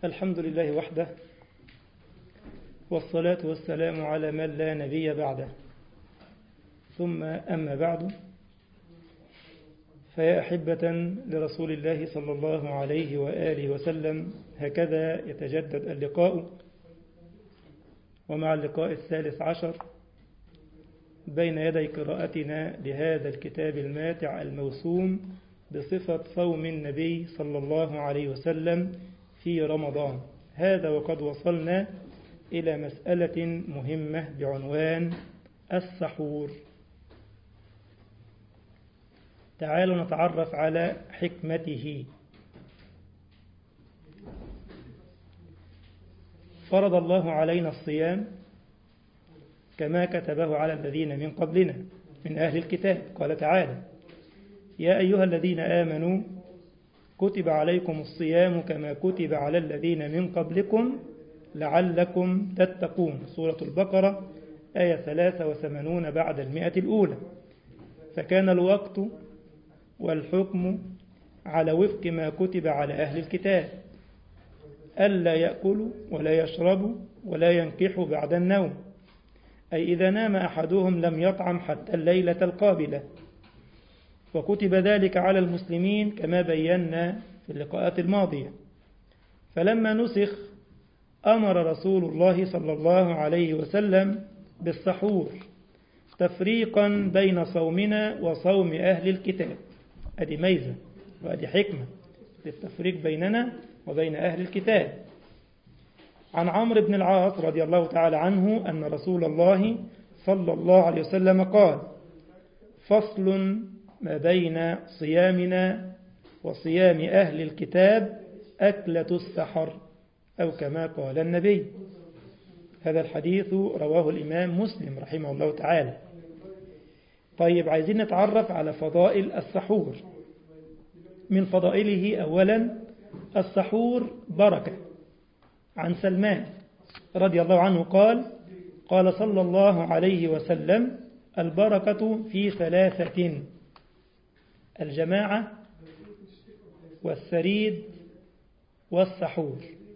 الحمد لله وحده، والصلاة والسلام على من لا نبي بعده، ثم أما بعد، فيا أحبة لرسول الله صلى الله عليه وآله وسلم، هكذا يتجدد اللقاء، ومع اللقاء 13 بين يدي قراءتنا لهذا الكتاب الماتع الموسوم بصفة صوم النبي صلى الله عليه وسلم في رمضان. هذا وقد وصلنا إلى مسألة مهمة بعنوان السحور. تعالوا نتعرف على حكمته. فرض الله علينا الصيام كما كتبه على الذين من قبلنا من أهل الكتاب. قال تعالى: يا أيها الذين آمنوا كتب عليكم الصيام كما كتب على الذين من قبلكم لعلكم تتقون. سورة البقرة آية 83 بعد 100 الأولى. فكان الوقت والحكم على وفق ما كتب على أهل الكتاب: ألا يأكلوا ولا يشربوا ولا ينكحوا بعد النوم، أي إذا نام أحدهم لم يطعم حتى الليلة القابلة. وكتب ذلك على المسلمين كما بينا في اللقاءات الماضية. فلما نسخ أمر رسول الله صلى الله عليه وسلم بالسحور تفريقا بين صومنا وصوم أهل الكتاب. أدي ميزة وأدي حكمة للتفريق بيننا وبين أهل الكتاب. عن عمرو بن العاص رضي الله تعالى عنه أن رسول الله صلى الله عليه وسلم قال: فصل ما بين صيامنا وصيام أهل الكتاب أكلة السحر، أو كما قال النبي. هذا الحديث رواه الإمام مسلم رحمه الله تعالى. طيب، عايزين نتعرف على فضائل السحور. من فضائله أولا السحور بركة. عن سلمان رضي الله عنه قال: قال صلى الله عليه وسلم: البركة في ثلاثة: الجماعة والثريد والسحور.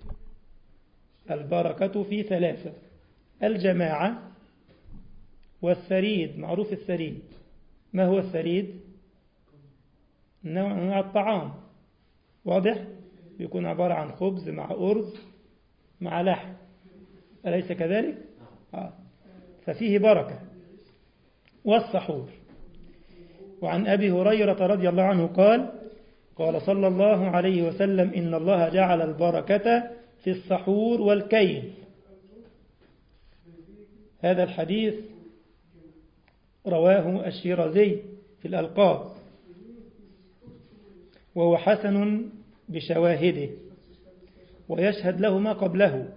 البركة في ثلاثة: الجماعة والثريد. معروف الثريد. ما هو الثريد؟ نوع من الطعام، واضح؟ يكون عبارة عن خبز مع أرز مع لحم، أليس كذلك؟ ففيه بركة. والسحور. وعن أبي هريرة رضي الله عنه قال: قال صلى الله عليه وسلم: إن الله جعل البركة في السحور والكيل. هذا الحديث رواه الشيرازي في الألقاب، وهو حسن بشواهده، ويشهد له ما قبله.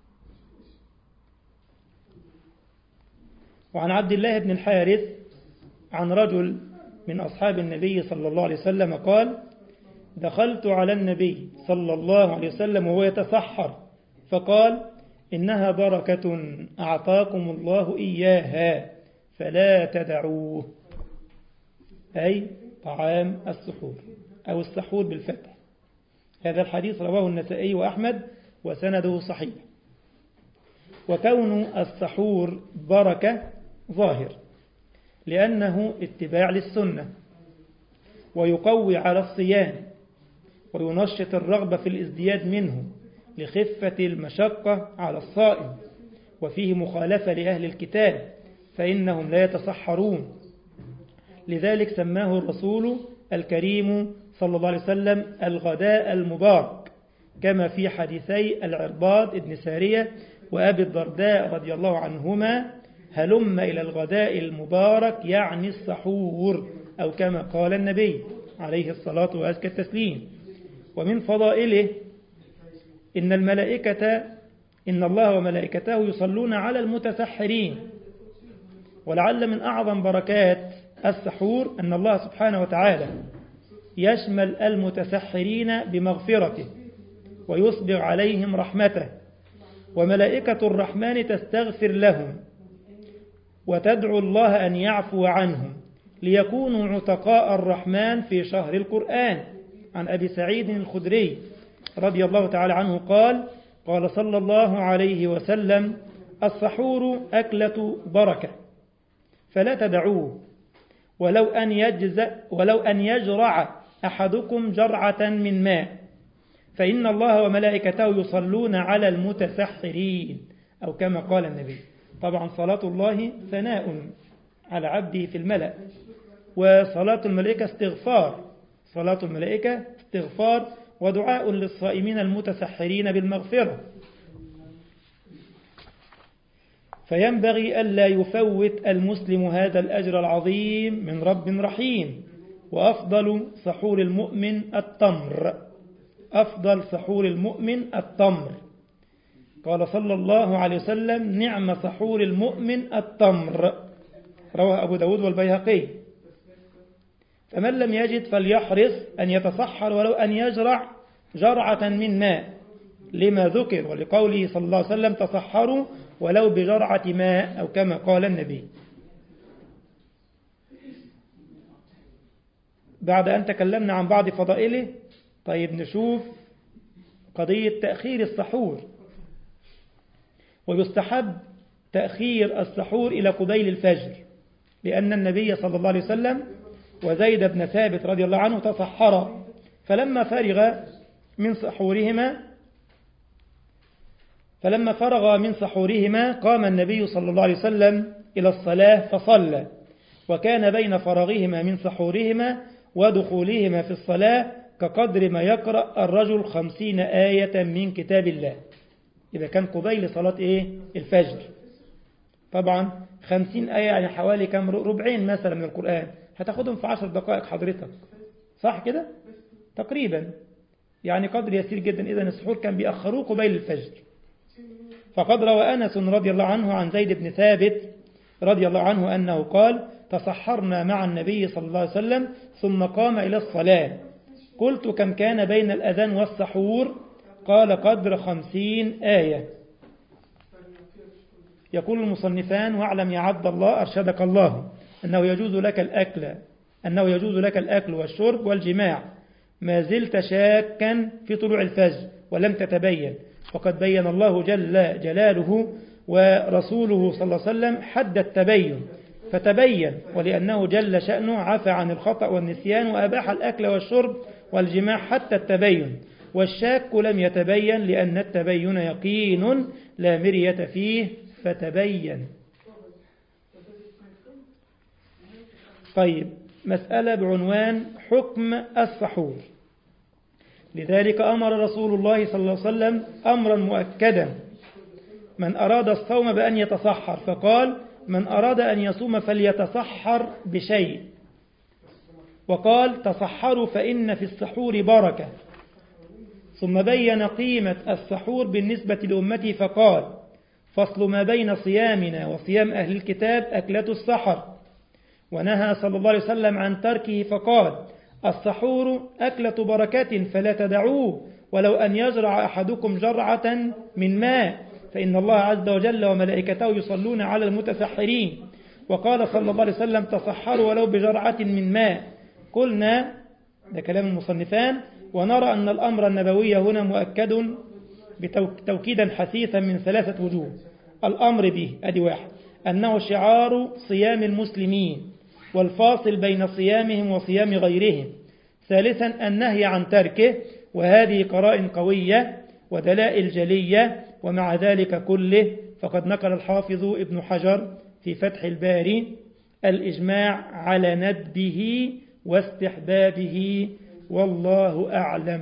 وعن عبد الله بن الحارث عن رجل من أصحاب النبي صلى الله عليه وسلم قال: دخلت على النبي صلى الله عليه وسلم وهو يتسحر، فقال: إنها بركة أعطاكم الله إياها فلا تدعوه. أي طعام السحور أو السحور بالفتح. هذا الحديث رواه النسائي وأحمد وسنده صحيح. وكون السحور بركة ظاهر، لأنه اتباع للسنة، ويقوي على الصيام، وينشط الرغبة في الازدياد منه لخفة المشقة على الصائم. وفيه مخالفة لأهل الكتاب، فإنهم لا يتسحرون. لذلك سماه الرسول الكريم صلى الله عليه وسلم الغداء المبارك، كما في حديثي العرباض بن سارية وأبي الدرداء رضي الله عنهما: هلم إلى الغداء المبارك، يعني السحور، أو كما قال النبي عليه الصلاة وأزكى التسليم. ومن فضائله إن الله وملائكته يصلون على المتسحرين. ولعل من أعظم بركات السحور أن الله سبحانه وتعالى يشمل المتسحرين بمغفرته ويسبغ عليهم رحمته، وملائكة الرحمن تستغفر لهم وتدعو الله أن يعفو عنهم ليكونوا عتقاء الرحمن في شهر القرآن. عن أبي سعيد الخدري رضي الله تعالى عنه قال صلى الله عليه وسلم: السحور أكلة بركة فلا تدعوه، ولو أن يجرع أحدكم جرعة من ماء، فإن الله وملائكته يصلون على المتسحرين، أو كما قال النبي. طبعا صلاة الله ثناء على عبده في الملأ، وصلاة الملائكة استغفار، صلاة الملائكة استغفار ودعاء للصائمين المتسحرين بالمغفرة. فينبغي ألا يفوت المسلم هذا الأجر العظيم من رب رحيم. وأفضل سحور المؤمن التمر، أفضل سحور المؤمن التمر. قال صلى الله عليه وسلم: نعم سحور المؤمن التمر، رواه أبو داود والبيهقي. فمن لم يجد فليحرص أن يتسحر ولو أن يجرع جرعة من ماء، لما ذكر ولقوله صلى الله عليه وسلم: تسحروا ولو بجرعة ماء، أو كما قال النبي. بعد أن تكلمنا عن بعض فضائله، طيب نشوف قضية تأخير السحور. ويستحب تأخير السحور إلى قبيل الفجر، لأن النبي صلى الله عليه وسلم وزيد بن ثابت رضي الله عنه تسحر، فلما فرغ من سحورهما قام النبي صلى الله عليه وسلم إلى الصلاة فصلى، وكان بين فرغهما من سحورهما ودخولهما في الصلاة كقدر ما يقرأ الرجل 50 آية من كتاب الله، إذا كان قبيل صلاة الفجر. طبعا 50 آية يعني حوالي كم ربعين مثلا من القرآن، هتاخدهم في 10 دقائق حضرتك، صح كده تقريبا، يعني قدر يسير جدا. إذن السحور كان بيأخروه قبيل الفجر. فقد روى أنس رضي الله عنه عن زيد بن ثابت رضي الله عنه أنه قال: تسحرنا مع النبي صلى الله عليه وسلم ثم قام إلى الصلاة، قلت: كم كان بين الأذان والسحور؟ قال: قدر 50 آية. يقول المصنفان: واعلم يا عبد الله أرشدك الله أنه يجوز لك الأكل والشرب والجماع ما زلت شاكا في طلوع الفجر ولم تتبين، وقد بين الله جل جلاله ورسوله صلى الله عليه وسلم حد التبين، فتبين، ولأنه جل شأنه عفى عن الخطأ والنسيان وأباح الأكل والشرب والجماع حتى التبين، والشاك لم يتبين لأن التبين يقين لا مرية فيه فتبين. طيب، مسألة بعنوان حكم السحور. لذلك أمر رسول الله صلى الله عليه وسلم أمرا مؤكدا: من أراد الصوم بأن يتسحر، فقال: من أراد أن يصوم فليتسحر بشيء، وقال: تسحروا فإن في السحور بركة. ثم بين قيمة السحور بالنسبة لأمته فقال: فصل ما بين صيامنا وصيام أهل الكتاب أكلة السحر. ونهى صلى الله عليه وسلم عن تركه فقال: السحور أكلة بركة فلا تدعوه، ولو أن يزرع أحدكم جرعة من ماء، فإن الله عز وجل وملائكته يصلون على المتسحرين. وقال صلى الله عليه وسلم: تسحروا ولو بجرعة من ماء. قلنا، ده كلام المصنفان، ونرى أن الأمر النبوي هنا مؤكد بتوكيدا حثيثا من 3 وجوه. الأمر به أدي 1، أنه شعار صيام المسلمين والفاصل بين صيامهم وصيام غيرهم. 3، النهي عن تركه، وهذه قرائن قوية ودلائل جلية. ومع ذلك كله فقد نقل الحافظ ابن حجر في فتح الباري الإجماع على ندبه واستحبابه، والله أعلم.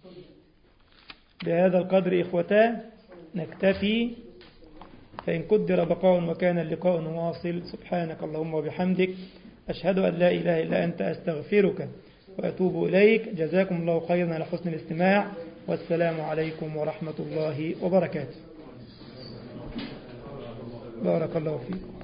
بهذا القدر إخوتاه نكتفي، فإن قدر بقاء وكان اللقاء واصل. سبحانك اللهم وبحمدك، أشهد أن لا إله إلا أنت، أستغفرك وأتوب إليك. جزاكم الله خيرا على حسن الاستماع، والسلام عليكم ورحمة الله وبركاته. بارك الله فيكم.